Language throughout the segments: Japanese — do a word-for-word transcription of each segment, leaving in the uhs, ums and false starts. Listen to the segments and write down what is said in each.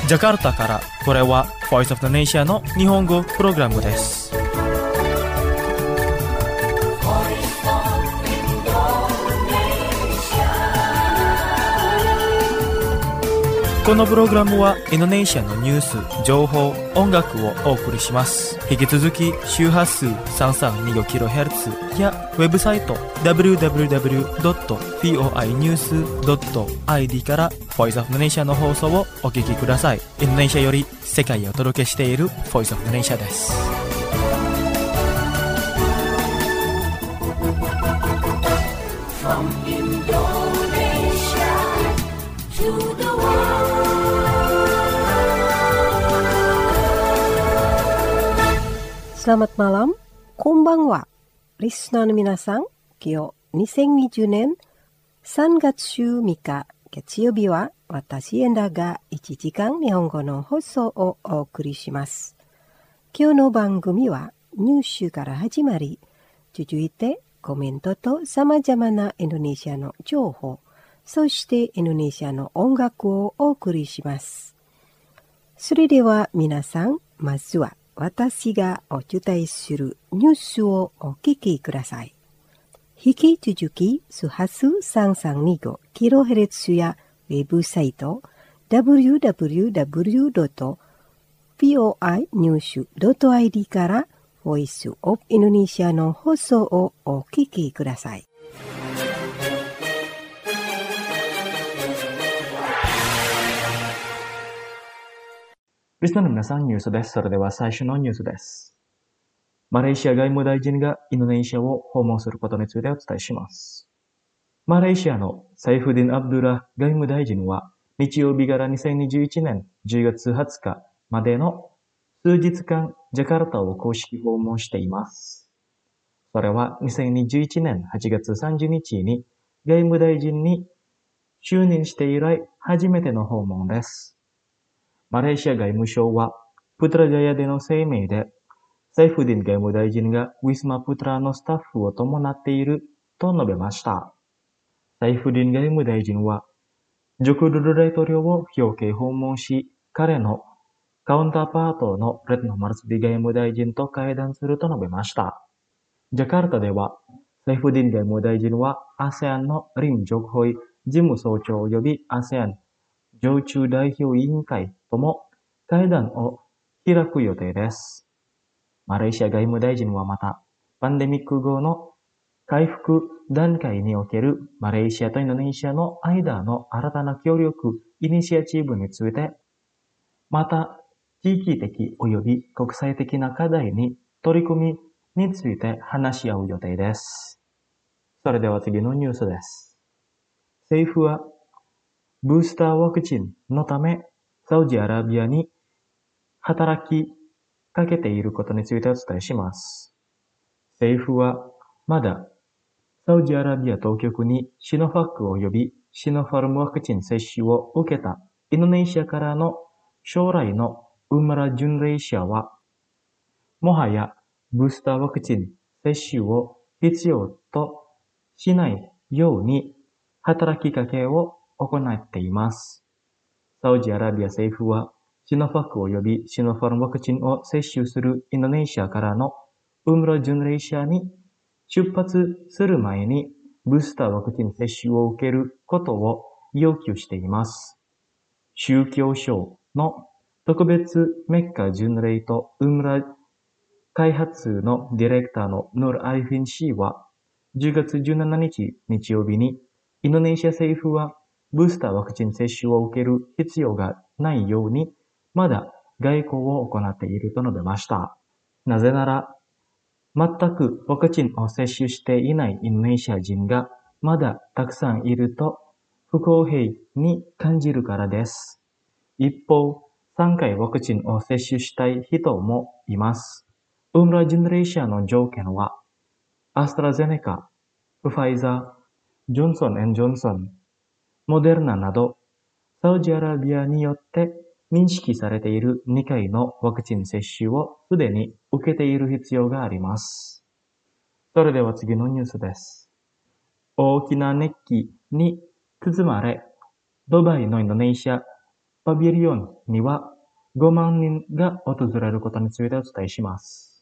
ジャカルタから、これは Voice of the Nation の日本語プログラムです。このプログラムはインドネシアのニュース、情報、音楽をお送りします。引き続き周波数 さんさんにごキロヘルツ やウェブサイト ダブリューダブリューダブリュードットフォーニュースドットアイディー から Voice of the Nation の放送をお聞きください。インドネシアより世界をお届けしている Voice of the Nation です。From Indonesia to the Selamat malam, konbanwa. Listenerの皆さん、今日にせんにじゅうねんさんがつじゅうみっか月曜日は私エンダがいちじかん日本語の放送をお送りします。今日の番組はニュースから始まり、続いてコメントと様々なインドネシアの情報、そしてインドネシアの音楽をお送りします。それでは皆さん、まずは私がお伝えするニュースをお聞きください。引き続き、周波数さんさんにごキロヘルツ やウェブサイト ダブリューダブリューダブリュードットフォーニュースドットアイディー から Voice of Indonesia の放送をお聞きください。 リスナーの皆さん、ニュースです。それでは最初のニュースです。マレーシア外務大臣がインドネシアを訪問することについてお伝えします。マレーシアのサイフディン・アブドゥラ外務大臣は日曜日からにせんにじゅういちねんじゅうがつはつかまでの数日間ジャカルタを公式訪問しています。それはにせんにじゅういちねんはちがつさんじゅうにちに外務大臣に就任して以来初めての訪問です。マレーシア外務省は、プトラジャヤでの声明で、サイフディン外務大臣がウィスマプトラのスタッフを伴っていると述べました。サイフディン外務大臣は、ジョコドル大統領を表敬訪問し、彼のカウンターパートのレッノ・マルスビ外務大臣と会談すると述べました。ジャカルタでは、サイフディン外務大臣は アセアン のリン・ジョクホイ事務総長及び アセアン 常駐代表委員会とも会談を開く予定です。マレーシア外務大臣はまた、パンデミック後の回復段階におけるマレーシアとインドネシアの間の新たな協力イニシアチブについて、また地域的及び国際的な課題に取り組みについて話し合う予定です。それでは次のニュースです。政府はブースターワクチンのため、サウジアラビアに働きかけていることについてお伝えします。政府はまだサウジアラビア当局にシノファック及びシノファルムワクチン接種を受けたインドネシアからの将来のウムラ・ジュンレイシアは、もはやブースターワクチン接種を必要としないように働きかけを行っています。サウジアラビア政府は、シノファック及びシノファルムワクチンを接種するインドネシアからのウムラ・ジュンレイシアに出発する前にブースターワクチン接種を受けることを要求しています。宗教省の特別メッカ・ジュンレイとウムラ開発のディレクターのヌル・アリフィン氏は、じゅうがつじゅうしちにち日曜日にインドネシア政府はブースターワクチン接種を受ける必要がないように、まだ外交を行っていると述べました。なぜなら、全くワクチンを接種していないインドネシア人がまだたくさんいると不公平に感じるからです。一方、さんかいワクチンを接種したい人もいます。ウムラ・ジェネレーションの条件は、アストラゼネカ、ファイザー、ジョンソン・エンド・ジョンソン、モデルナなど、サウジアラビアによって認識されているにかいのワクチン接種をすでに受けている必要があります。それでは次のニュースです。大きな熱気に包まれ、ドバイのインドネシアパビリオンにはごまん人が訪れることについてお伝えします。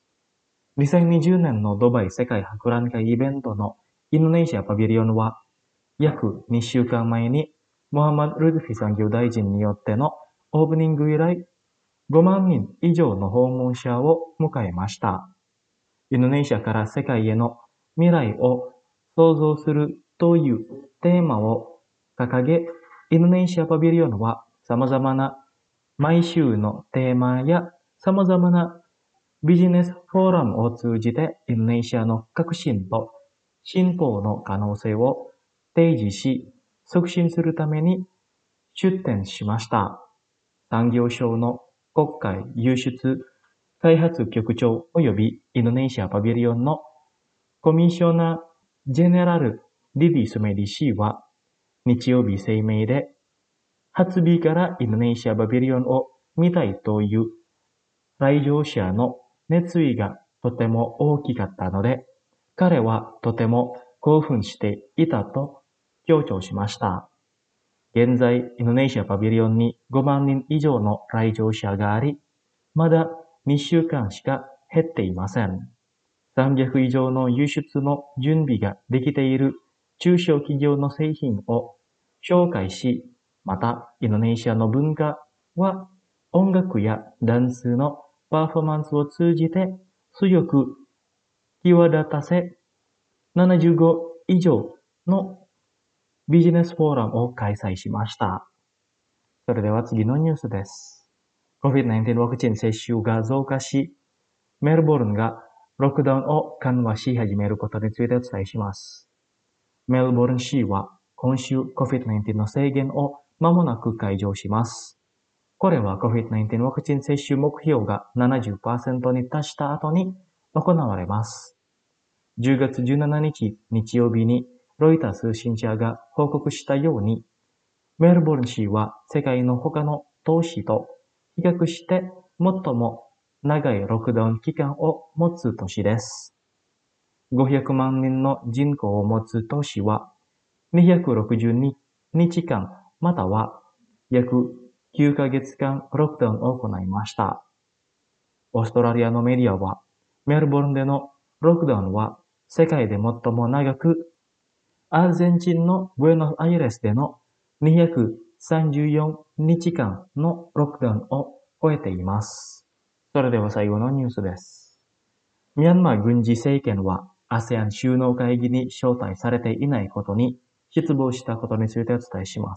にせんにじゅうねんのドバイ世界博覧会イベントのインドネシアパビリオンは約にしゅうかんまえにモハマド・ルドフィ産業大臣によってのオープニング以来ごまん人以上の訪問者を迎えました。インドネシアから世界への未来を創造するというテーマを掲げ、インドネシアパビリオンは様々な毎週のテーマや様々なビジネスフォーラムを通じてインドネシアの革新と進歩の可能性を提示し、促進するために出展しました。産業省の国会輸出開発局長及びインドネシアパビリオンのコミッショナージェネラルリディ・スメディ氏は日曜日声明で初日からインドネシアパビリオンを見たいという来場者の熱意がとても大きかったので、彼はとても興奮していたと強調しました。現在、インドネシアパビリオンにごまん人以上の来場者があり、まだにしゅうかんしか減っていません。さんびゃく以上の輸出の準備ができている中小企業の製品を紹介し、また、インドネシアの文化は音楽やダンスのパフォーマンスを通じて強く際立たせ、ななじゅうご以上のビジネスフォーラムを開催しました。それでは次のニュースです。コビッドナインティーン ワクチン接種が増加し、メルボルンがロックダウンを緩和し始めることについてお伝えします。メルボルン市は今週 コビッドナインティーン の制限を間もなく解除します。これは コビッドナインティーン ワクチン接種目標が ななじゅっパーセント に達した後に行われます。じゅうがつじゅうしちにち日曜日にロイター通信社が報告したように、メルボルン市は世界の他の都市と比較して最も長いロックダウン期間を持つ都市です。ごひゃくまん人の人口を持つ都市はにひゃくろくじゅうににちかんまたは約きゅうかげつかんロックダウンを行いました。オーストラリアのメディアはメルボルンでのロックダウンは世界で最も長く、アルゼンチンのブエノスアイレスでのにひゃくさんじゅうよっかかんのロックダウンを超えています。それでは最後のニュースです。ミャンマー軍事政権は アセアン 首脳会議に招待されていないことに失望したことについてお伝えします。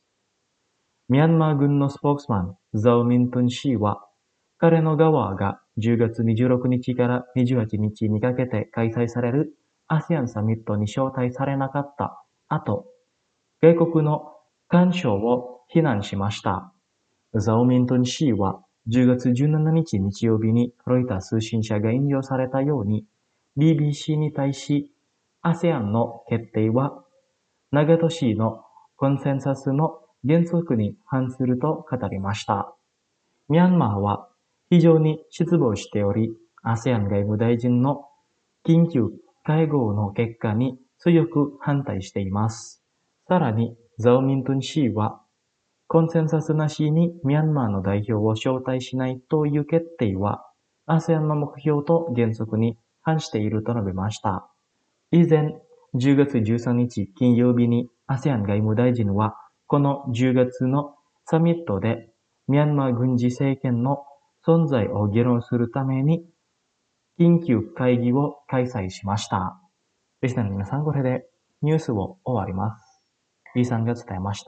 ミャンマー軍のスポークスマン、ザオミントン氏は、彼の側がじゅうがつにじゅうろくにちからにじゅうはちにちにかけて開催される アセアン サミットに招待されなかった後、外国の干渉を非難しました。ザオミントン氏はじゅうがつじゅうしちにち日曜日にロイター通信社が引用されたように ビービーシー に対し アセアン の決定は長年のコンセンサスの原則に反すると語りました。ミャンマーは非常に失望しており、アセアン 外務大臣の緊急会合の結果に強く反対しています。さらに、ザオミントン氏は、コンセンサスなしにミャンマーの代表を招待しないという決定は、アセアン の目標と原則に反していると述べました。以前、じゅうがつじゅうさんにち金曜日に アセアン 外務大臣は、このじゅうがつのサミットで、ミャンマー軍事政権の存在を議論するために、緊急会議を開催しました。リスナーの皆さん、これでニュースを終わります。リーさんが伝えました。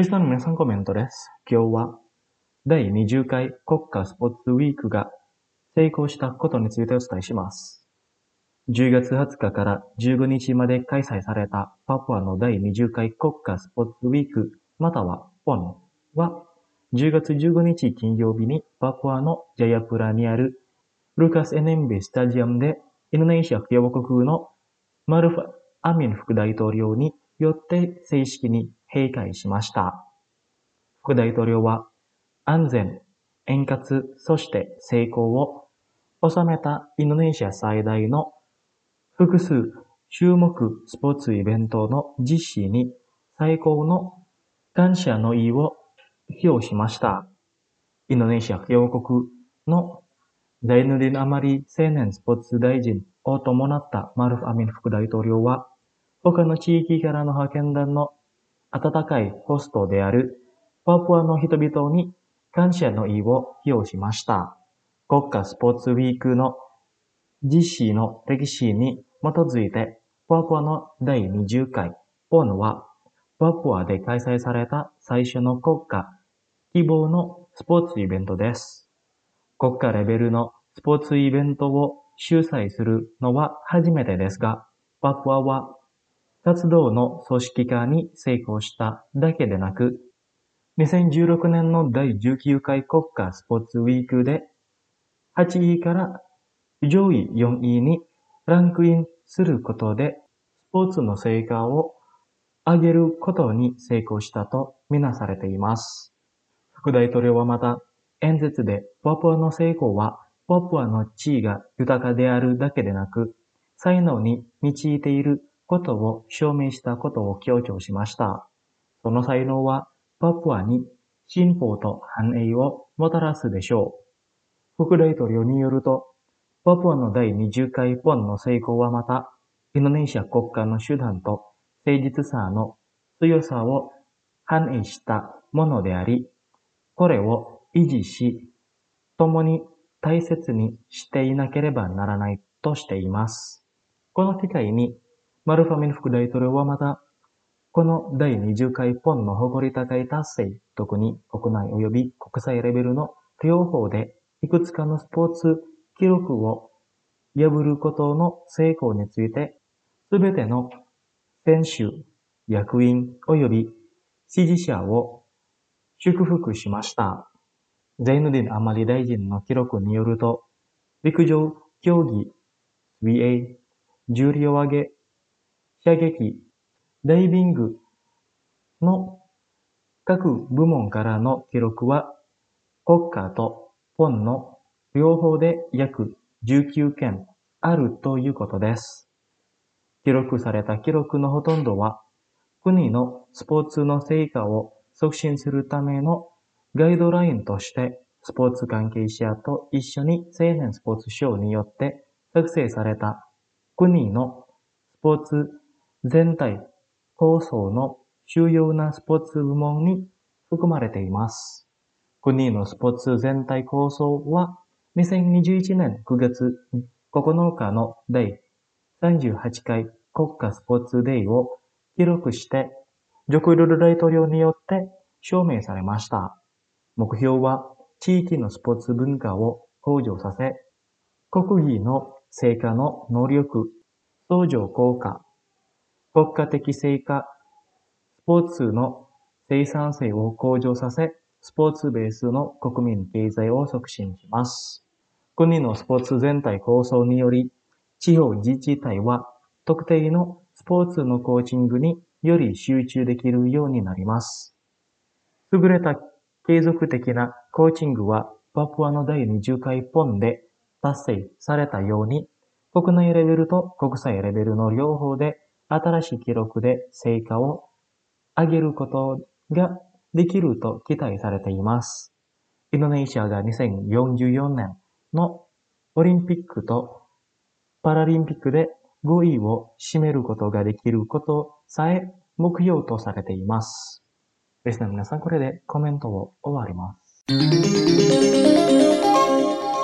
リスナーの皆さんコメントです。今日はだいにじゅうかい国家スポーツウィークが成功したことについてお伝えします。じゅうがつはつかからじゅうごにちまで開催されたパプアのだいにじゅうかい国家スポーツウィークまたはポンはじゅうがつじゅうごにち金曜日にパプアのジャヤプラにあるルカス・エネンベスタジアムでインドネシア共和国のマルフ・アミン副大統領によって正式に閉会しました。副大統領は安全、円滑、そして成功を収めたインドネシア最大の複数種目スポーツイベントの実施に最高の感謝の意を表しました。インドネシア共和国のザイヌディン・アマリ青年スポーツ大臣を伴ったマルフ・アミン副大統領は、他の地域からの派遣団の温かいホストであるパプアの人々に感謝の意を表しました。国家スポーツウィークの実施の歴史に基づいて、パプアのだいにじゅうかいポンはパプアで開催された最初の国家希望のスポーツイベントです。国家レベルのスポーツイベントを主催するのは初めてですが、パプアは活動の組織化に成功しただけでなく、にせんじゅうろくねんのだいじゅうきゅうかい国家スポーツウィークではちいから上位よんいにランクインすることでスポーツの成果を上げることに成功したとみなされています。副大統領はまた演説でパプアの成功はパプアの地位が豊かであるだけでなく、才能に満ちていることを証明したことを強調しました。その才能はパプアに進歩と繁栄をもたらすでしょう。副大統領によると、パプアのだいにじゅうかいポンの成功はまた、インドネシア国家の手段と誠実さの強さを反映したものであり、これを維持し、共に大切にしていなければならないとしています。この機会に、マルフ・アミン副大統領はまた、このだいにじゅうかいポンの誇り高い達成、特に国内及び国際レベルの両方でいくつかのスポーツ記録を破ることの成功について、すべての選手、役員及び支持者を祝福しました。ザイヌディン・アマリ大臣の記録によると、陸上競技、水泳、重量挙げ、射撃、ダイビングの各部門からの記録は国家とポンの両方で約じゅうきゅうけんあるということです。記録された記録のほとんどは国のスポーツの成果を促進するためのガイドラインとしてスポーツ関係者と一緒に青年スポーツ省によって作成された国のスポーツ全体構想の主要なスポーツ部門に含まれています。国のスポーツ全体構想はにせんにじゅういちねんくがつここのかのだいさんじゅうはちかい国家スポーツデーを記録してジョコ・ウィドド大統領によって証明されました。目標は地域のスポーツ文化を向上させ、国技の成果の能力、相乗効果、国家的成果、スポーツの生産性を向上させ、スポーツベースの国民経済を促進します。国のスポーツ全体構想により、地方自治体は特定のスポーツのコーチングにより集中できるようになります。優れた継続的なコーチングはパプアのだいにじゅうかいポンで達成されたように、国内レベルと国際レベルの両方で新しい記録で成果を上げることができると期待されています。インドネシアがにせんよんじゅうよねんのオリンピックとパラリンピックでごいを占めることができることさえ目標とされています。リスナーの皆さん、これでコメントを終わります。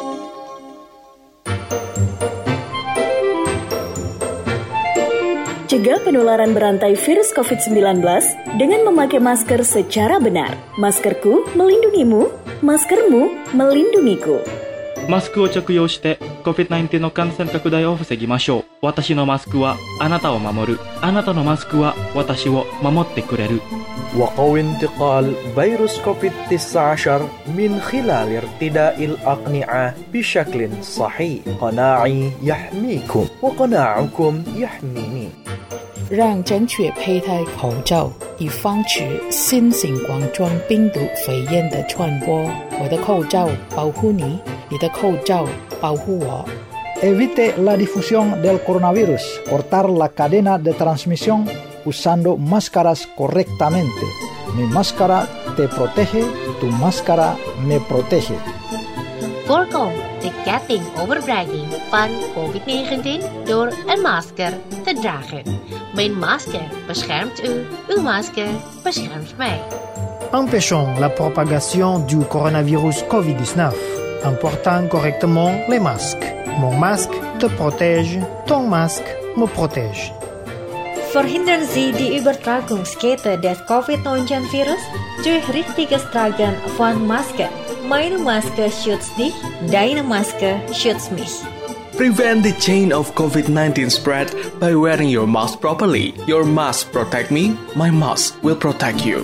这 mencegah penularan berantai virus covid sembilan belas dengan memakai masker secara benar. Maskerku melindungimu, maskermu melindungiku. マスクを着用して コビッドナインティーン の感染拡大を防ぎましょう。私のマスクはあなたを守る。あなたのマスクは私を守ってくれる。 وقوي انتقال فيروس كوفيد تسعة عشر من خلال ارتداء الأقنعة بشكل صحيح. قناعي يحميكم وقناعكم يحميني. 让正确佩戴口罩，以防止新型冠状病毒肺炎的传播。我的口罩保护你，你的口罩保护我。 Evite la difusión del coronavirus. Cortar la cadena de transmisión usando máscaras correctamente. Mi máscara te protege, tu máscara me protege. Voorkom de ketting overbrenging van covid negentien door een masker te dragen. Mijn masker beschermt u, uw masker beschermt mij. Empêchons la propagation du coronavirus covid dix-neuf en portant correctement les masques. Mon masque te protège, ton masque me protège. Verhindern Sie die Übertragungskette des covid neunzehn virus durch richtiges Tragen von Maske. Meine Maske schützt dich, deine Maske schützt mich. Prevent the chain of covid nineteen spread by wearing your mask properly. Your mask protect me, my mask will protect you.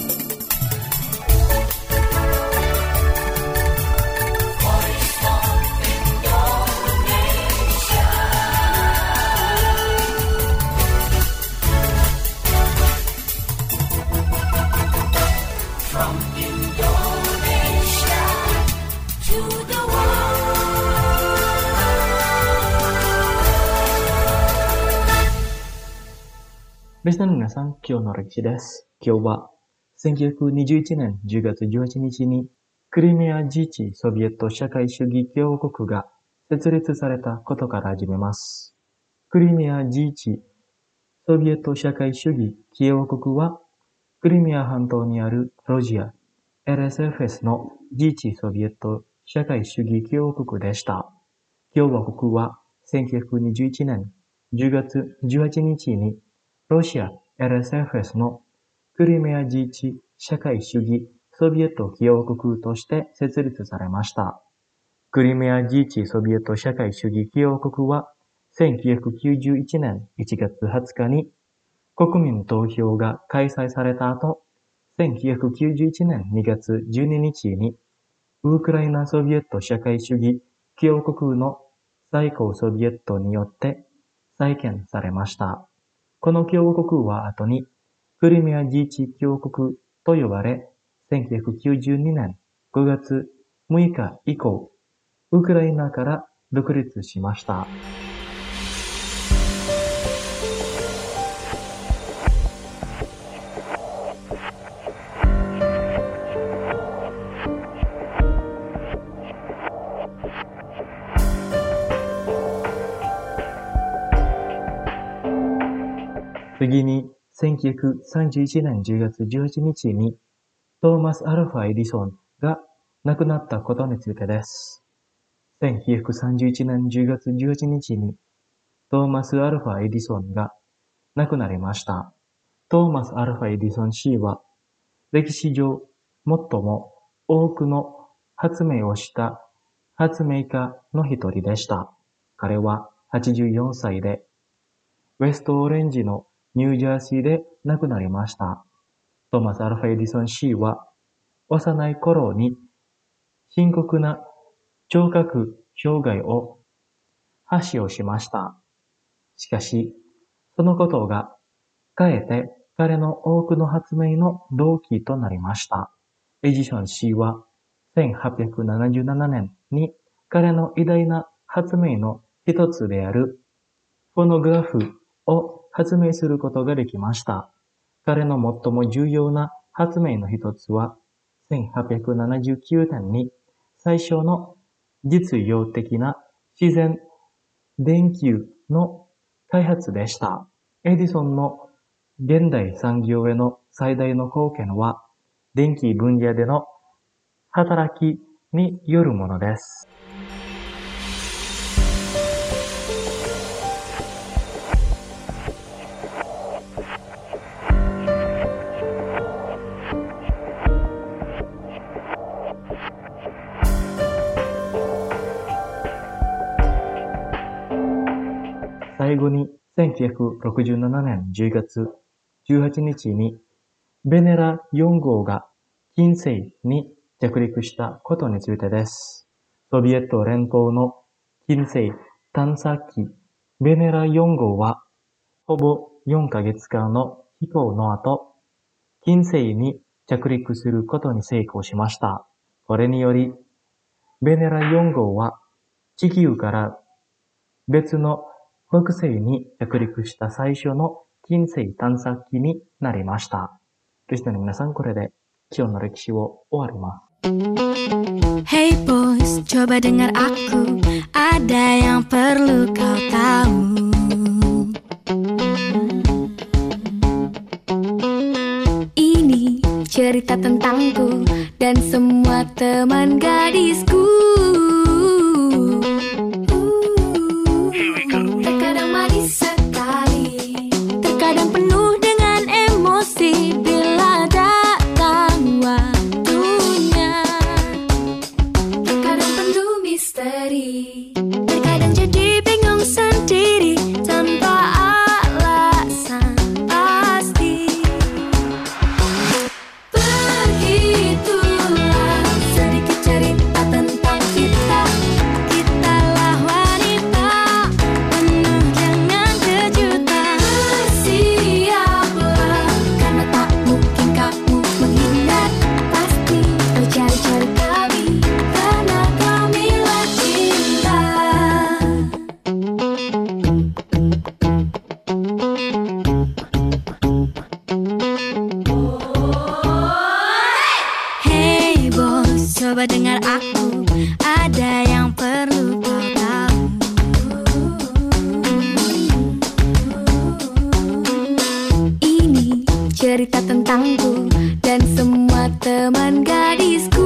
リスナーの皆さん、今日の歴史です。今日はせんきゅうひゃくにじゅういちねんじゅうがつじゅうはちにちにクリミア自治ソビエト社会主義共和国が設立されたことから始めます。クリミア自治ソビエト社会主義共和国はクリミア半島にあるロシア エルエスエフエス の自治ソビエト社会主義共和国でした。共和国はせんきゅうひゃくにじゅういちねんじゅうがつじゅうはちにちにロシア エルエスエフエス のクリミア自治社会主義ソビエト共和国として設立されました。クリミア自治ソビエト社会主義共和国はせんきゅうひゃくきゅうじゅういちねんいちがつはつかに国民投票が開催された後、せんきゅうひゃくきゅうじゅういちねんにがつじゅうににちにウクライナソビエト社会主義共和国の最高ソビエトによって再建されました。この共和国は後にクリミア自治共和国と呼ばれ、せんきゅうひゃくきゅうじゅうにねんごがつむいか以降、ウクライナから独立しました。次に、せんきゅうひゃくさんじゅういちねんじゅうがつじゅうはちにちにトーマス・アルファ・エディソンが亡くなったことについてです。せんきゅうひゃくさんじゅういちねんじゅうがつじゅうはちにちにトーマス・アルファ・エディソンが亡くなりました。トーマス・アルファ・エディソン氏は歴史上最も多くの発明をした発明家の一人でした。彼ははちじゅうよんさいでウェストオレンジのニュージャージーで亡くなりました。トーマス・アルファ・エディソン氏は幼い頃に深刻な聴覚障害を発症しました。しかし、そのことがかえって彼の多くの発明の動機となりました。エジソン氏はせんはっぴゃくななじゅうななねんに彼の偉大な発明の一つであるフォノグラフを発明することができました。彼の最も重要な発明の一つは、せんはっぴゃくななじゅうきゅうねんに最初の実用的な自然電球の開発でした。エディソンの現代産業への最大の貢献は、電気分野での働きによるものです。 最後にせんきゅうひゃくろくじゅうななねんじゅうがつじゅうはちにちにベネラよんごうが金星に着陸したことについてです。ソビエト連邦の金星探査機ベネラよんごうはほぼよんかげつかんの飛行の後、金星に着陸することに成功しました。これにより、ベネラよんごうは地球から別の惑星に着陸した最初の金星探査機になりました。リスナーの皆さん、これで今日の歴史を終わります。 Hey boys, coba dengar aku, ada yang perlu kau tahu. Ini cerita tentangku dan semua teman gadisku. Terkadang manis sekali, terkadang penuh dengan emosi bila datang waktunya. Terkadang penuh misteri, terkadang jadi bingung sendiri tanpa alasan pasti. Begitulah sedikit cerita tentang kita. Kitalah wanita penuh dengan kejutan. Bersiaplah, karena tak mungkin kamu menghindar. Pasti kau cari-cari kami, karena kamilah cinta. Hey bos, coba dengar aku, ada yang perlu kau tahu. Ini cerita tentangku dan semua teman gadisku.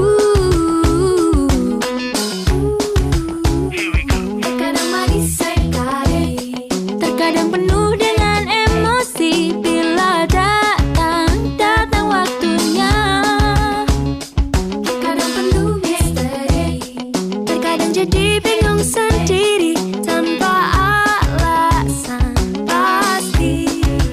Terkadang manis sekali, terkadang penuh dengan emosi bila datang, datang waktunya. Terkadang penuh misteri, terkadang jadi bingung sendiri tanpa alasan pasti.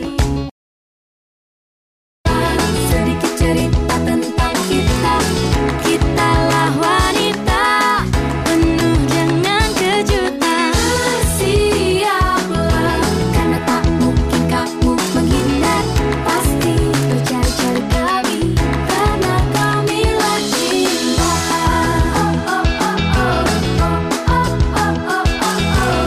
Sedikit cerita tentang kita. Kitalah wanita penuh dengan kejutan. Bersiaplah, karena tak mungkin kamu menghindar. Pasti kau cari-cari kami, karena kamilah cinta. Oh oh oh oh, oh oh oh oh oh oh.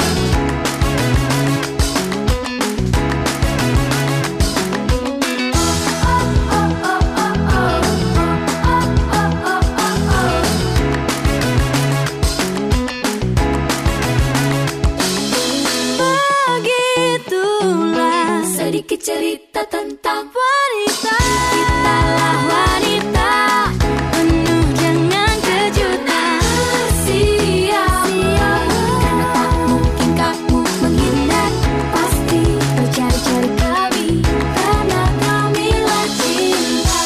Begitulah sedikit cerita tentang wanita. Kitalah wanita penuh dengan kejutan. Bersiaplah, karena tak mungkin kamu menghindar. Pasti kau cari-cari kami, karena kamilah cinta.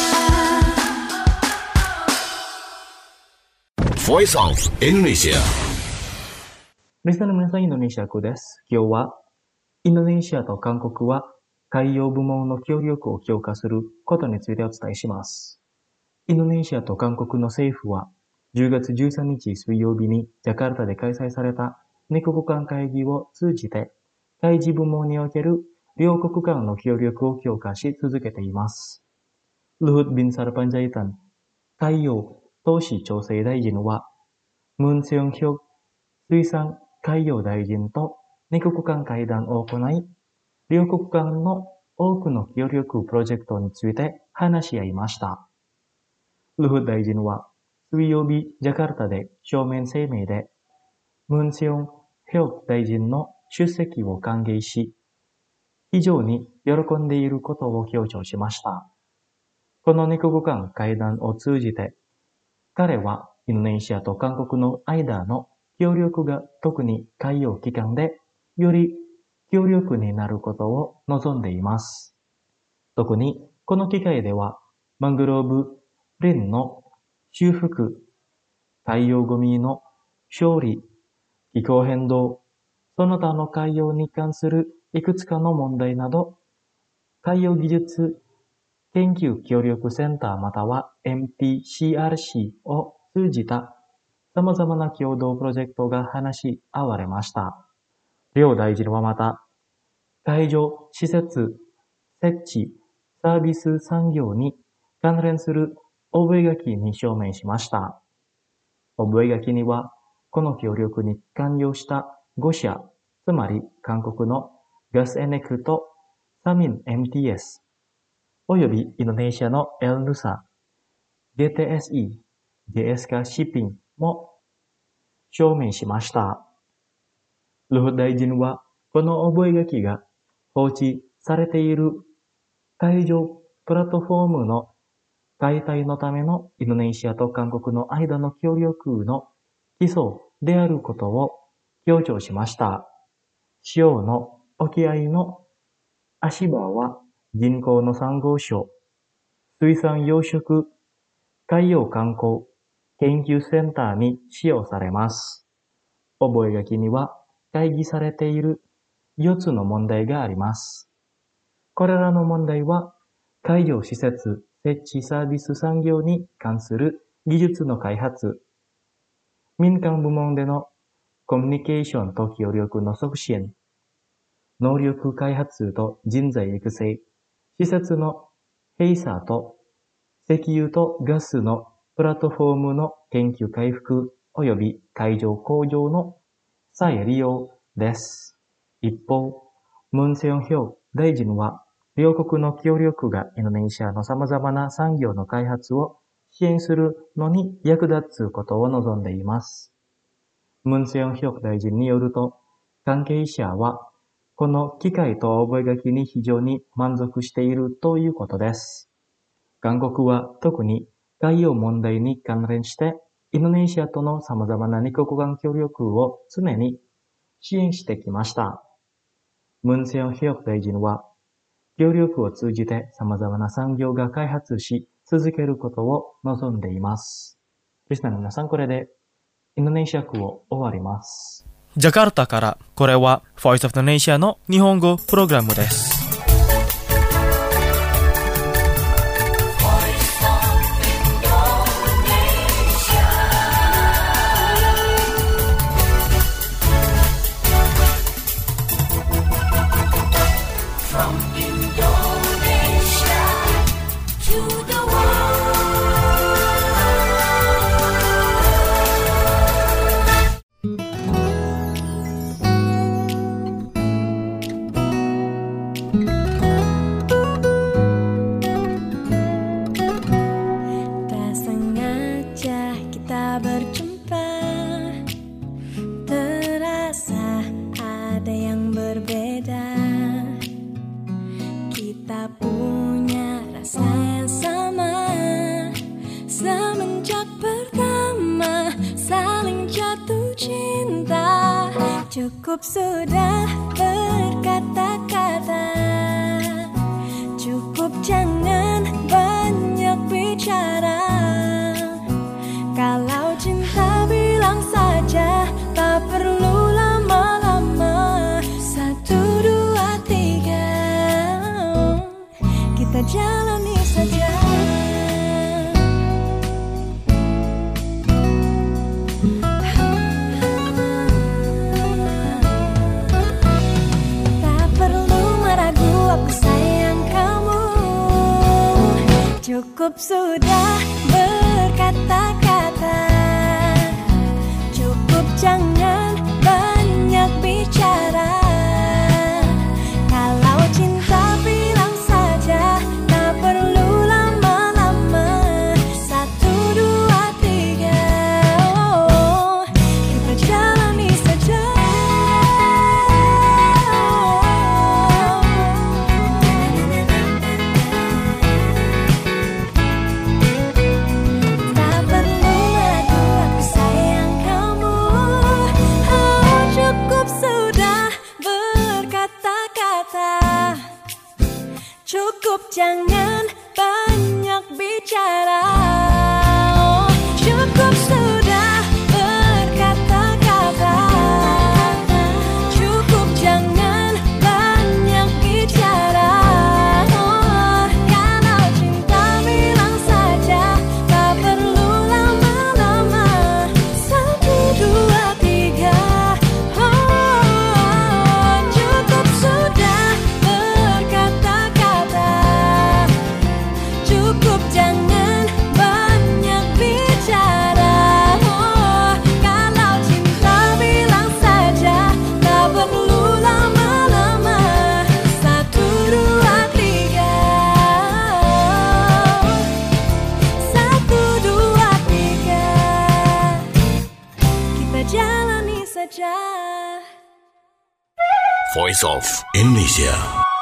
Voice of Indonesia. リスナーの皆さん、インドネシア語です。今日は、インドネシアと韓国は海洋部門の協力を強化することについてお伝えします。インドネシアと韓国の政府は、じゅうがつじゅうさんにち水曜日にジャカルタで開催されたにこく間会議を通じて、海事部門における両国間の協力を強化し続けています。Luhut Binsar Panjaitan、海洋投資調整大臣は、ムン・セヨンヒョク水産海洋大臣と二国間会談を行い、両国間の多くの協力プロジェクトについて話し合いました。ルフ大臣は水曜日ジャカルタで書面声明で、ムン・セヨンヒョク大臣の出席を歓迎し、非常に喜んでいることを強調しました。この二国間会談を通じて、彼はインドネシアと韓国の間の協力が特に海洋機関でより強力になることを望んでいます。特にこの機会ではマングローブ林の修復、海洋ゴミの処理、気候変動、 その他の海洋に関するいくつかの問題など、海洋技術研究協力センターまたは エムティーシーアールシー を通じた様々な共同プロジェクトが話し合われました。両大臣はまた、海上施設設置サービス産業に関連する覚書に署名しました。覚書には、この協力に関与したご社、つまり韓国のガスエネクとサミン エムティーエス、およびインドネシアのエルヌサ、ジェーティーエスイー、ジェーエスケー シッピングも署名しました。ルフ大臣は、この覚書が放置されている海上プラットフォームの解体のためのインドネシアと韓国の間の協力の基礎であることを強調しました。主要の沖合の足場は人工のサンゴ礁、水産養殖、海洋観光、研究センターに使用されます。覚書には会議されているよっつの問題があります。これらの問題は海洋施設設置サービス産業に関する技術の開発、民間部門でのコミュニケーションと協力の促進、能力開発と人材育成、施設の閉鎖と石油とガスのプラットフォームの研究回復及び海上工場の再利用です。一方、ムン・セヨンヒョ大臣は、両国の協力がインドネシアの様々な産業の開発を支援するのに役立つことを望んでいます。ムン・セヨンヒョク大臣によると、関係者はこの機会と覚書に非常に満足しているということです。韓国は特に海洋問題に関連してインドネシアとの様々な二国間協力を常に支援してきました。ムン・セヨンヒョク大臣は、協力を通じて様々な産業が開発し続けることを望んでいます。リスナーの皆さん、これでインドネシア語を終わります。 ジャカルタからこれは Voice of the Nation の日本語プログラムです。 Cukup sudah berkata-kata, cukup jangan banyak bicara. Kalau cinta bilang saja, tak perlu lama-lama. Satu, dua, tiga, kita jalani saja. Cukup sudah berkata-kata, cukup jangan banyak bicara. Kalau cinta bilang saja, tak perlu lama-lama. Satu, dua, tiga, oh, kita jalani saja. Cukup jangan banyak bicara. Oh, cukup sudah berkata-kata. Cukup Voice of Indonesia.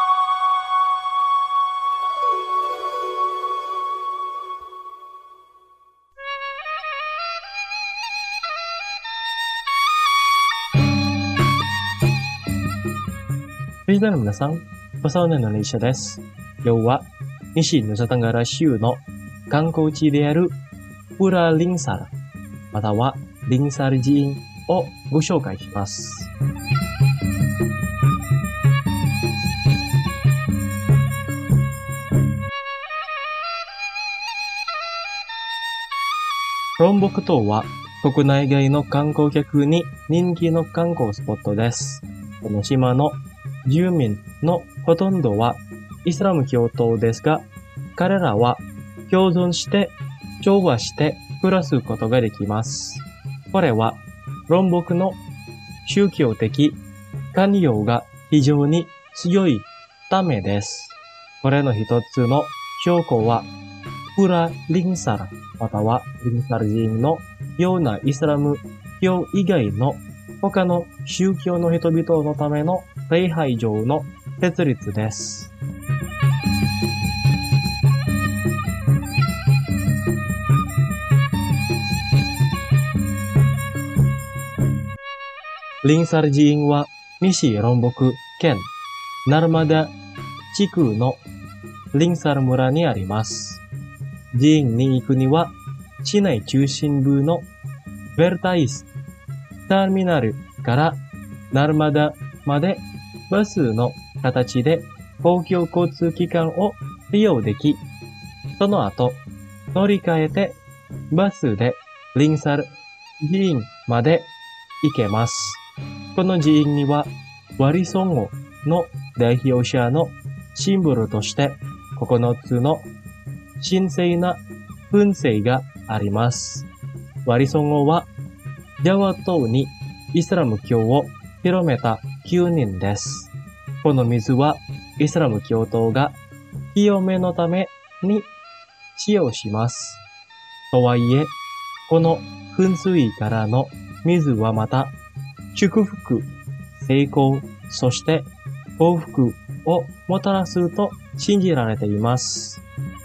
Listenerの皆さん、Bahasa Indonesia です。今日は西ヌサタンガラ州の観光地であるプラリンサル、またはリンサル寺院をご紹介します。ロンボク島は国内外の観光客に人気の観光スポットです。この島の住民のほとんどはイスラム教徒ですが、彼らは共存して調和して暮らすことができます。これはロンボクの宗教的関与が非常に強いためです。これの一つの証拠はプラリンサルまたはリンサル寺院のようなイスラム教以外の他の宗教の人々のための礼拝場の設立です。リンサル寺院は西ロンボク県ナルマダ地区のリンサル村にあります。寺院に行くには市内中心部のベルタイスターミナルからナルマダまでバスの形で公共交通機関を利用でき、その後乗り換えてバスでリンサル寺院まで行けます。この寺院にはワリソンゴの代表者のシンボルとしてここのつの神聖な噴水があります。ワリソンゴはジャワ島にイスラム教を広めたきゅうにんです。この水はイスラム教徒が清めのために使用します。とはいえ、この噴水からの水はまた祝福、成功、そして幸福をもたらすと信じられています。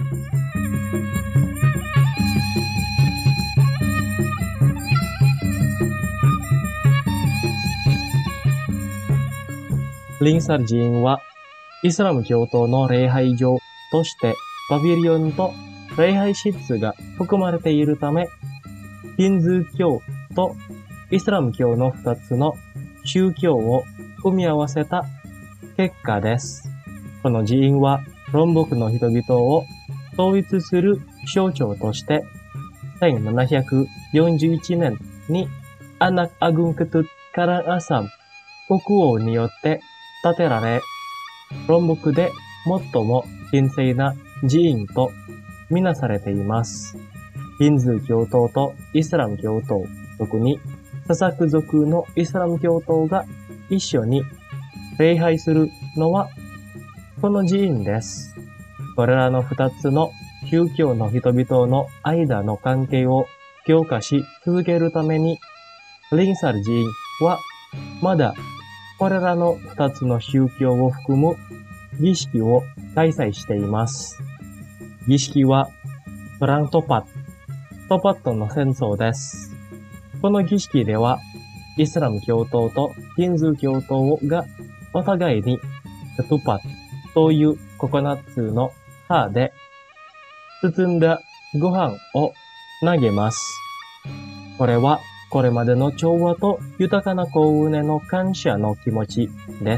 リンサル寺院はイスラム教徒の礼拝場としてパビリオンと礼拝室が含まれているため、ヒンズー教とイスラム教の二つの宗教を組み合わせた結果です。この寺院はロンボクの人々を統一する象徴としてせんななひゃくよんじゅういちねんにアナク・アグンクトゥ・カラン・アサム国王によって建てられ、ロンボクで最も神聖な寺院とみなされています。ヒンズー教徒とイスラム教徒、特にササク族のイスラム教徒が一緒に礼拝するのはこの寺院です。これらの二つの宗教の人々の間の関係を強化し続けるために、リンサル寺院はまだこれらの二つの宗教を含む儀式を開催しています。儀式はプラントパット、トパットの戦争です。この儀式では、イスラム教徒とヒンズー教徒がお互いにケトパットというココナッツの葉で包んだご飯を投げます。これはこれまでの調和と豊かな幸運への感謝の気持ちです。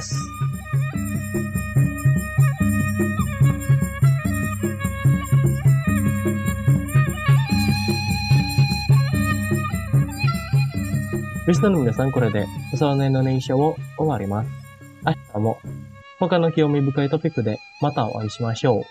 リスナーの皆さん、これでBahasa Indonesiaを終わります。明日も他の興味深いトピックでまたお会いしましょう。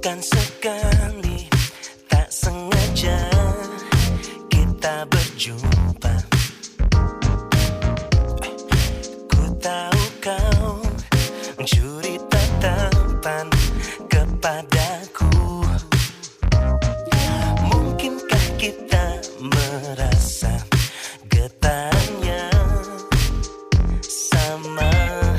Bukan sekali, tak sengaja kita berjumpa. Ku tahu kau mencuri tatapan kepadaku. Mungkinkah kita merasa getarannya sama?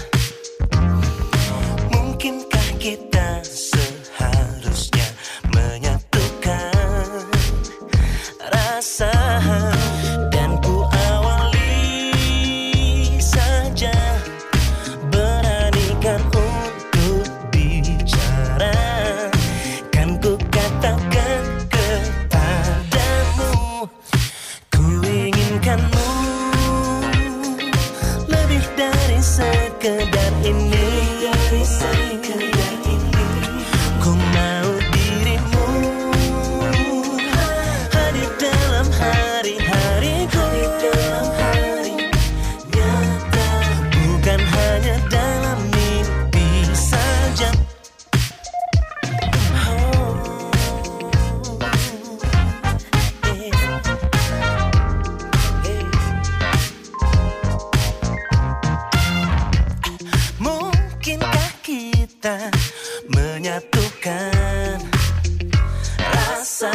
Mungkinkah kita seharusnya menyatukan rasa? Dan ku awali saja, beranikan untuk bicara. Kan ku katakan kepadamu, ku inginkanmu lebih dari sekedar ini. Ku mau dirimu hadir dalam hari-hariku, nyata, bukan hanya dalam mimpi saja. Mungkinkah kita menyatukan rasa?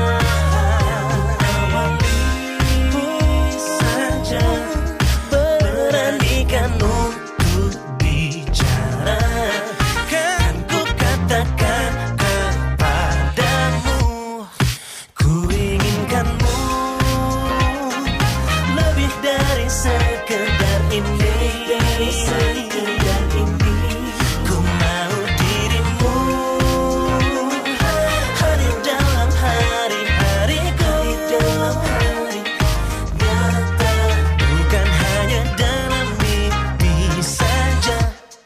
Awali saja, beranikan untuk bicara. Kan ku katakan kepadamu, ku inginkanmu lebih dari sekedar ini. Ku mau dirimu hadir dalam hari-hariku, nyata, bukan hanya dalam mimpi saja.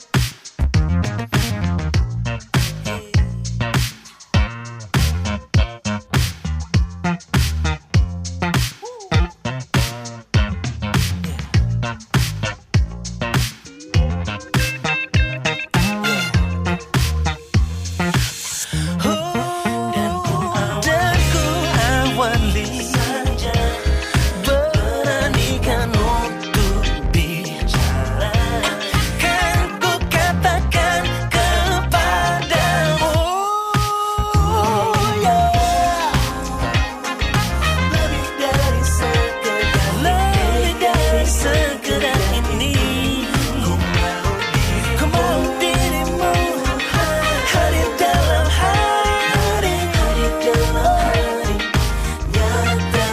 Dan ku awali saja, beranikan untuk bicara. Kan ku katakan kepadamu, lebih dari sekedar, lebih dari sekedar ini. Ku mau dirimu, ku mau dirimu hadir dalam hari, hadir dalam hari, nyata.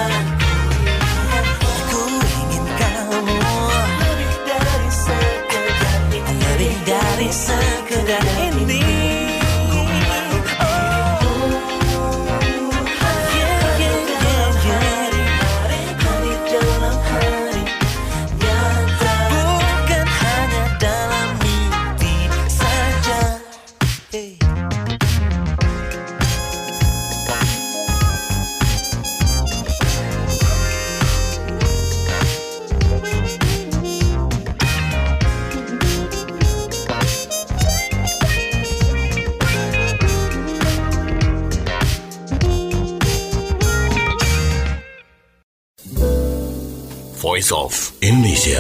Ku ingin kamu lebih dari sekedar ini, lebih dari sekedar ini. Ku mau dirimu hadir dalam hari, hadir dalam hari, nyata, bukan hanya dalam mimpi saja. Hey. Voice of Indonesia.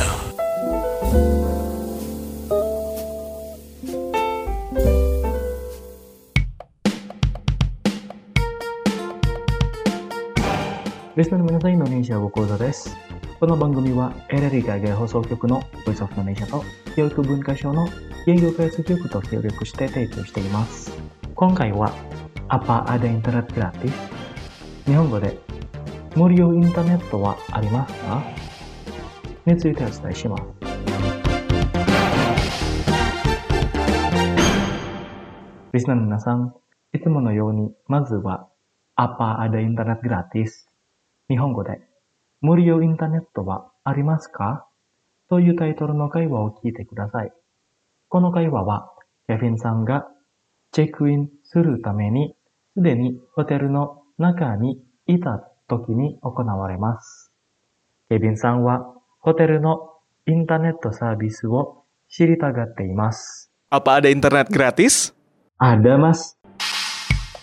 Listener minasan Indonesiaご講座です。この番組はエレリ海外放送局の Voice of Indonesia と教育文化省の言語開発局と協力して提供しています。今回は Apa ada internet gratis? 日本語で無料インターネットはありますかについてお伝えします。リスナーの皆さん、いつものようにまずは Apa ada internet gratis? 日本語で無料インターネットはありますかというタイトルの会話を聞いてください。この会話はケフィンさんがチェックインするためにすでにホテルの中にいた時に行われます。ケビンさんはホテルのインターネットサービスを知りたがっています。 Apa ada internet gratis? Ada, Mas.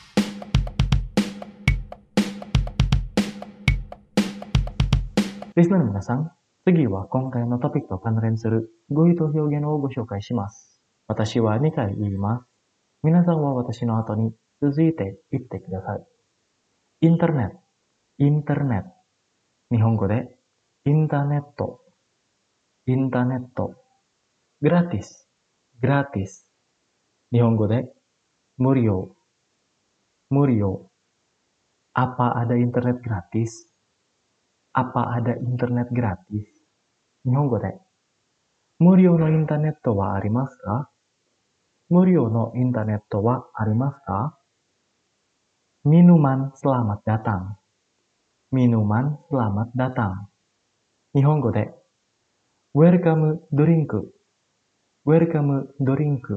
リスナーの皆さん、次は今回のトピックと関連する語彙と表現をご紹介します。私はにかい言います。皆さんは私の後に続いて言ってください。インターネット、インターネット。日本語でインターネット、インターネット。グラティス、グラティス。日本語で無料、無料。Apa ada internet gratis? Apa ada internet gratis? 日本語で無料のインターネットはありますか？無料のインターネットはありますか？ Minuman selamat datang. Minuman selamat datang. 日本語で Welcome drink. Welcome drink.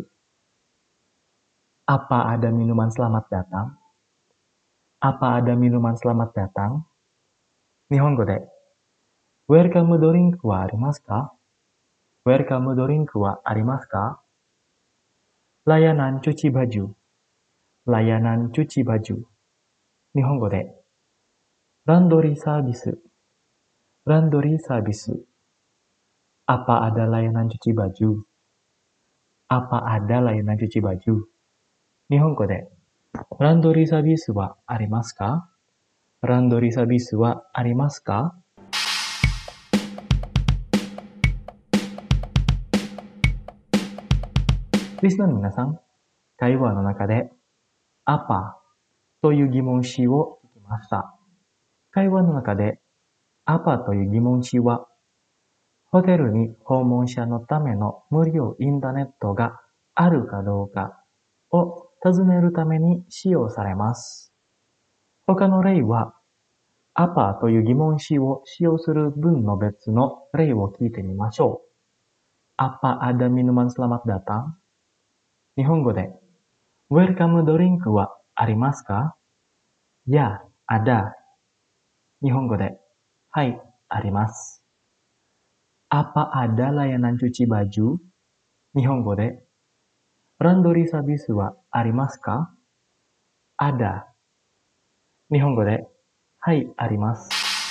Apa ada minuman selamat datang? Apa ada minuman selamat datang? 日本語で Welcome drink はありますか？ Welcome drink はありますか？ Layanan cuci baju. Layanan cuci baju. 日本語でランドリーサービス。ランドリーサービス。Apa ada layanan cuci baju? Apa ada layanan cuci baju? 日本語でランドリーサービスはありますか？ランドリーサービスはありますか？リスナーの皆さん、会話の中でアパという疑問詞を聞きました。会話の中でアパという疑問詞はホテルに訪問者のための無料インターネットがあるかどうかを尋ねるために使用されます。他の例は、アパという疑問詞を使用する文の別の例を聞いてみましょう。Apa ada minuman selamat datang? 日本語で、Welcome drink はありますか？や、ada。日本語で、はい、あります。Apa ada layanan cuci baju? 日本語で、ランドリーサービスはありますか？あだ。日本語で、はい、あります。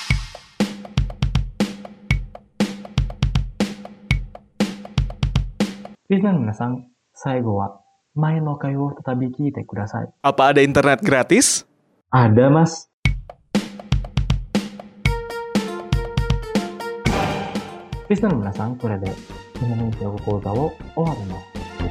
リスナーの皆さん、最後は前の回を再び聞いてください。 Apa ada internet gratis? Ada, Mas. リスナーの皆さん、これでインドネシア語講座を終わります。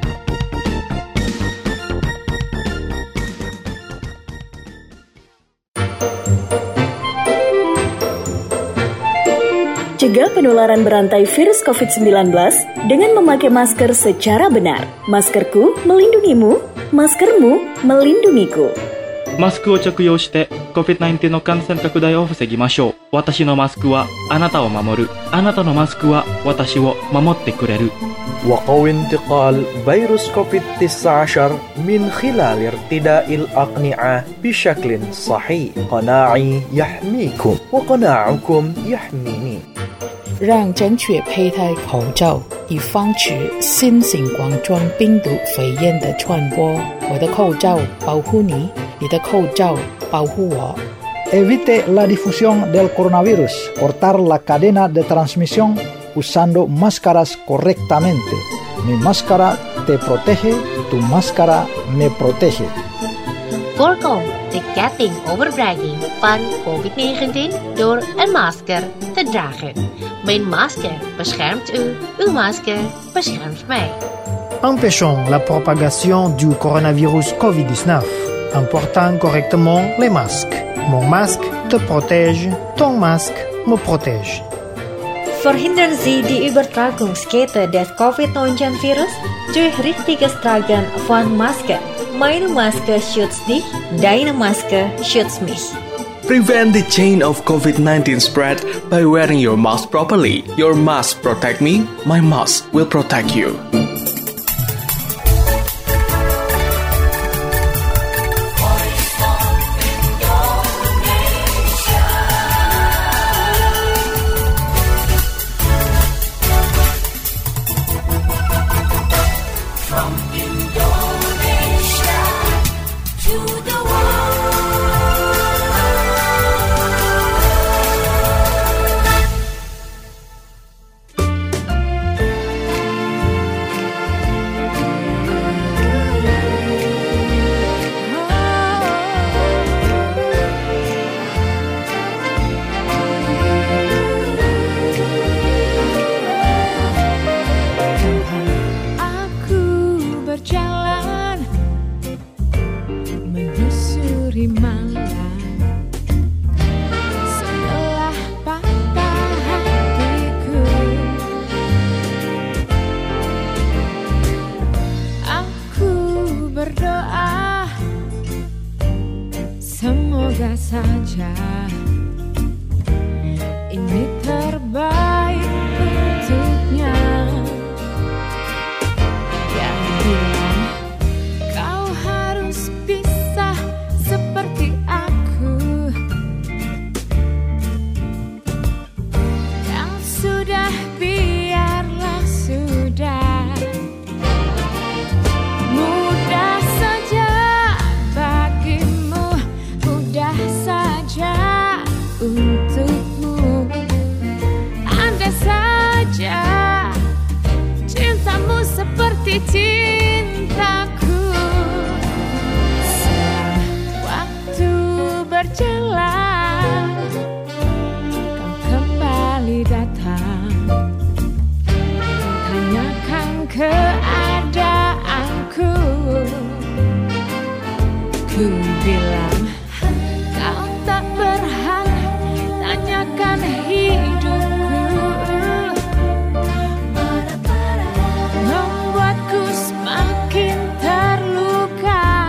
Cegah penularan berantai virus covid sembilan belas dengan memakai masker secara benar. Maskerku melindungimu, maskermu melindungiku. マスクを着用して コビッドナインティーン の感染拡大を防ぎましょう。私のマスクはあなたを守る。あなたのマスクは私を守ってくれる。 وقوي انتقال فيروس كوفيد تسعة عشر من خلال ارتداء الأقنعة بشكل صحيح. قناعي يحميكم وقناعكم يحميني. 让正确佩戴口罩，以防止新型冠状病毒肺炎的传播。我的口罩保护你，你的口罩保护我。 Evite la difusión del coronavirus. Cortar la cadena de transmisión usando máscaras correctamente. Mi máscara te protege, tu máscara me protege. Voorkom de ketting overbregging van covid negentien door een masker te dragen. Mijn masker beschermt u, uw masker beschermt mij. Empêchons la propagation du coronavirus covid dix-neuf en portant correctement les masques. Mon masque te protège, ton masque me protège. Verhindern Sie die Übertragungskette des covid neunzehn Virus durch richtiges Tragen von Maske. Meine Maske schützt dich, deine Maske schützt mich. Prevent the chain of covid nineteen spread by wearing your mask properly. Your mask protect me, my mask will protect you. hari malam setelah patah hatiku, aku berdoa semoga saja ini terbaik untuknya. Yang bilang kau harus pisah seperti aku, yang sudah biarlah sudah. Mudah saja bagimu, mudah saja untukmu. Andai saja cintamu seperti cintaku. Setelah waktu berjalan, kau kembali datang, tanyakan keadaanku. Ku bilang kau tak berhak tanyakan hidupku, membuatku semakin terluka.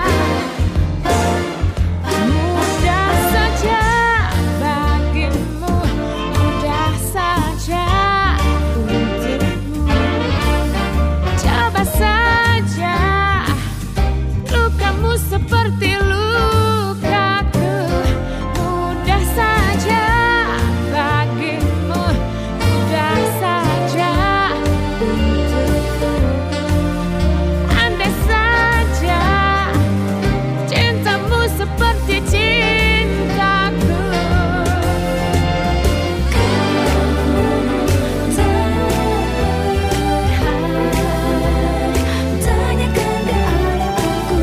Mudah saja bagimu, mudah saja untukmu. Coba saja lukamu seperti lukaku. Mudah saja bagimu, mudah saja untukku. Andai saja cintamu seperti cintaku. Tanyakan keadaanku,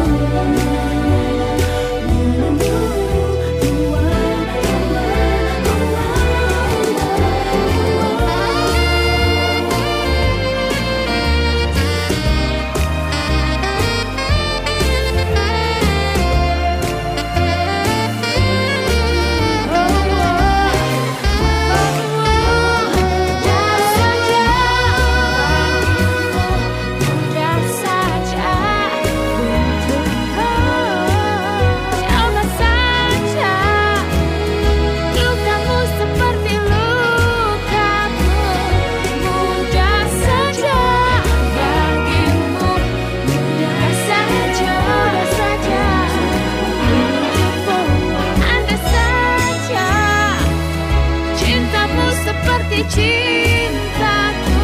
mudah saja untukku. Coba saja lukamu seperti lukaku. Mudah saja bagimu, mudah saja, mudah saja untukmu. Andai saja cintamu seperti cintaku.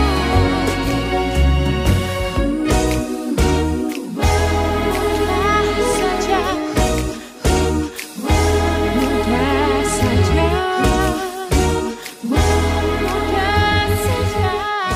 Mudah saja, mudah saja, mudah saja.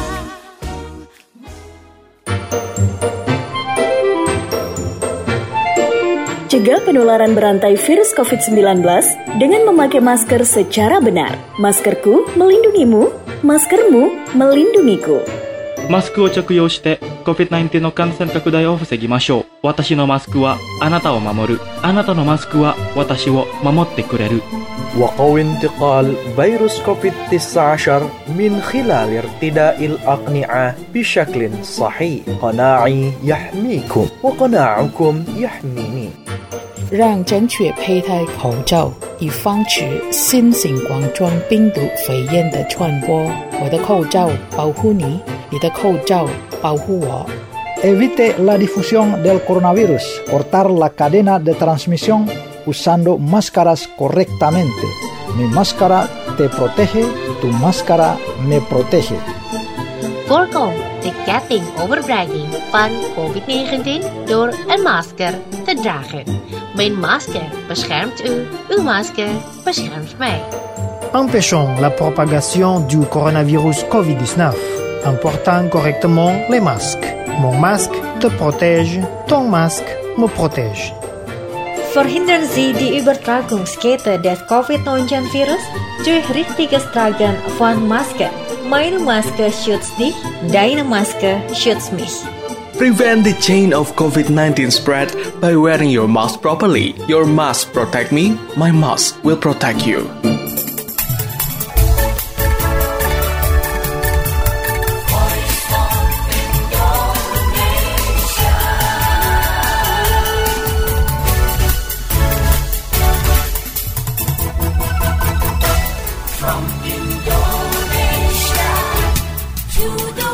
Cegah penularan berantai virus covid sembilan belas dengan memakai masker secara benar. Maskerku melindungimu, maskermu melindungiku. マスクを着用して コビッドナインティーン の感染拡大を防ぎましょう。私のマスクはあなたを守る。あなたのマスクは私を守ってくれる。 وقوي انتقال فيروس كوفيد تسعة عشر من خلال ارتداء الأقنعة بشكل صحيح. قناعي يحميكم وقناعكم يحميني. 让正确佩戴口罩，以防止新型冠状病毒肺炎的传播。我的口罩保护你，你的口罩保护我。 Evite la difusión del coronavirus. Cortar la cadena de transmisión usando máscaras correctamente. Mi máscara te protege, tu máscara me protege. Voorkom de ketting overbregging van covid negentien door een masker te dragen. Mijn masker beschermt u, uw masker beschermt mij. Empêchons la propagation du coronavirus covid dix-neuf en portant correctement les masques. Mon masque te protège, ton masque me protège. Verhindern Sie die Übertragungskette des covid neunzehn Virus durch richtiges Tragen von Maske. Meine Maske schützt dich, deine Maske schützt mich. Prevent the chain of COVID nineteen spread by wearing your mask properly. Your mask protect me, my mask will protect you. From Indonesia to the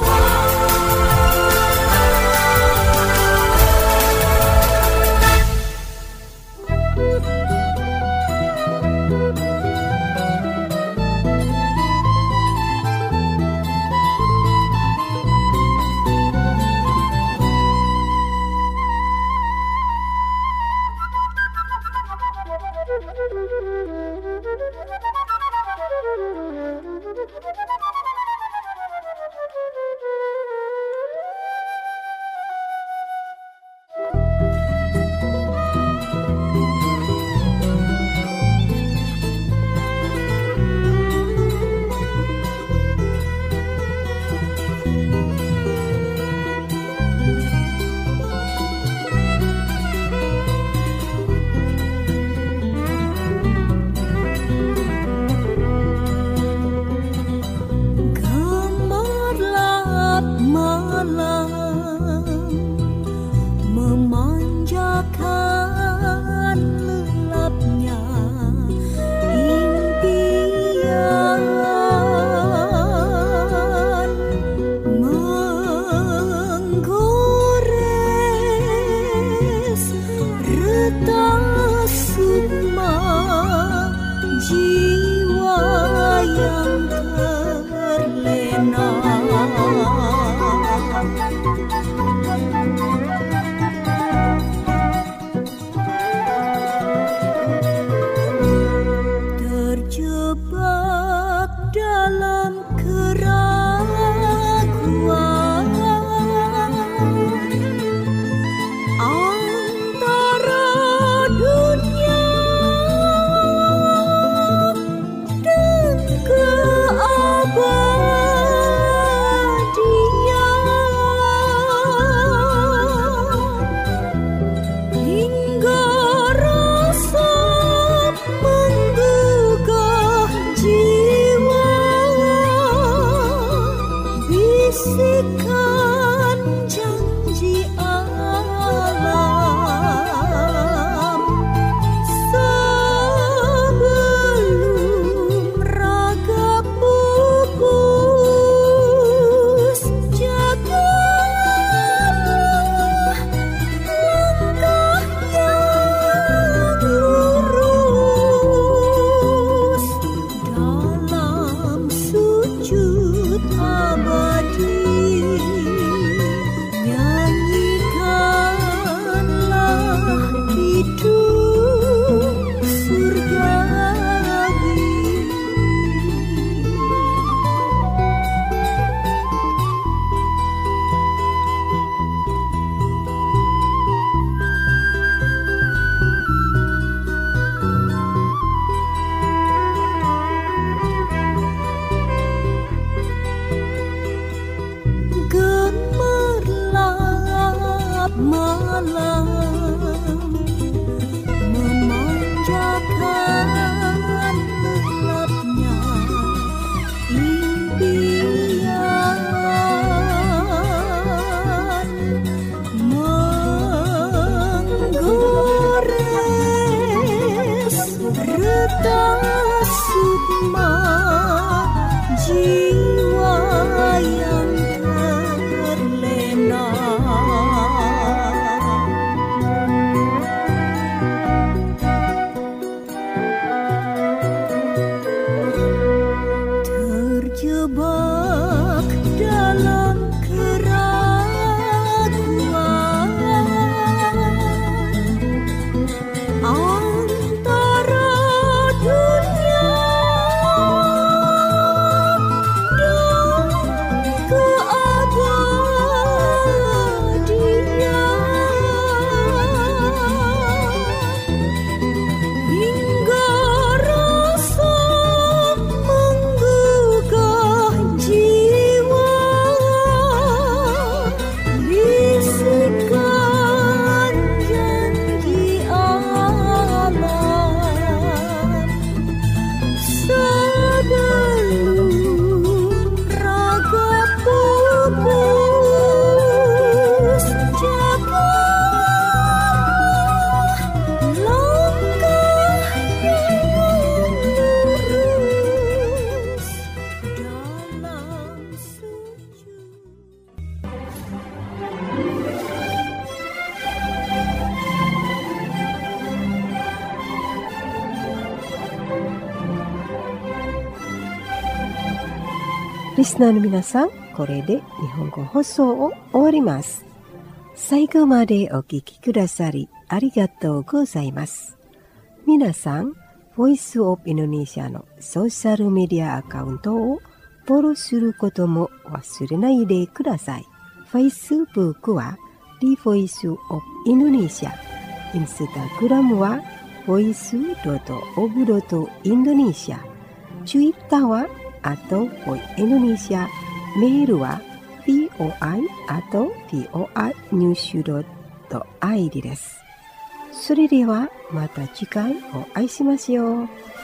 リスナーの皆さん、これで日本語放送を終わります。最後までお聞きくださりありがとうございます。皆さん、ボイスオブインドネシアのソーシャルメディアアカウントをフォローすることも忘れないでください。Facebook は The Voice of Indonesia、Instagram は ボイスオブインドネシア、Twitter はあと voice Indonesia、メールは ボイ あと ボイニュース ドットアイディー です。それではまた次回お会いしましょう。